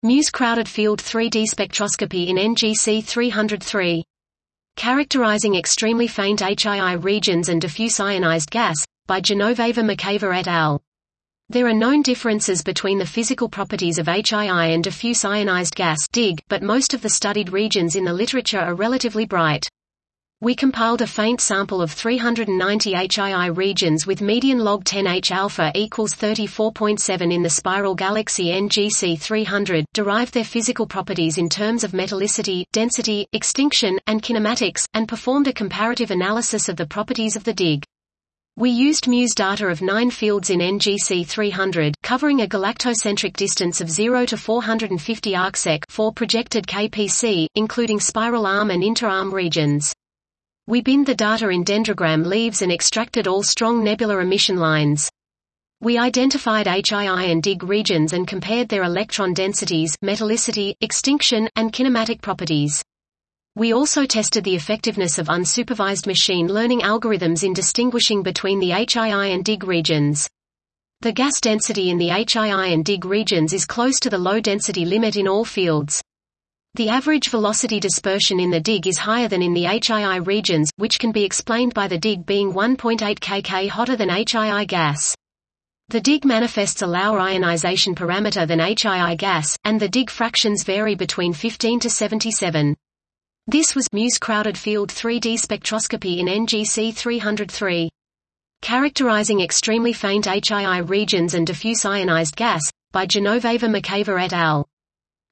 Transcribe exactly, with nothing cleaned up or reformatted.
Muse crowded field three D spectroscopy in N G C three oh three. Characterizing extremely faint H I I regions and diffuse ionized gas, by Genoveva Makeva et al. There are known differences between the physical properties of H I I and diffuse ionized gas D I G, but most of the studied regions in the literature are relatively bright. We compiled a faint sample of three hundred ninety H I I regions with median log ten H alpha equals thirty-four point seven in the spiral galaxy N G C three hundred, derived their physical properties in terms of metallicity, density, extinction, and kinematics, and performed a comparative analysis of the properties of the D I G. We used Muse data of nine fields in N G C three hundred, covering a galactocentric distance of zero to four hundred fifty arcsec for projected K P C, including spiral arm and inter-arm regions. We binned the data in dendrogram leaves and extracted all strong nebular emission lines. We identified H I I and D I G regions and compared their electron densities, metallicity, extinction, and kinematic properties. We also tested the effectiveness of unsupervised machine learning algorithms in distinguishing between the H I I and D I G regions. The gas density in the H I I and D I G regions is close to the low density limit in all fields. The average velocity dispersion in the D I G is higher than in the H I I regions, which can be explained by the D I G being one point eight kilograms hotter than H I I gas. The D I G manifests a lower ionization parameter than H I I gas, and the D I G fractions vary between fifteen to seventy-seven. This was Muse crowded field three D spectroscopy in N G C three oh three. Characterizing extremely faint H I I regions and diffuse ionized gas, by Genoveva Makeva et al.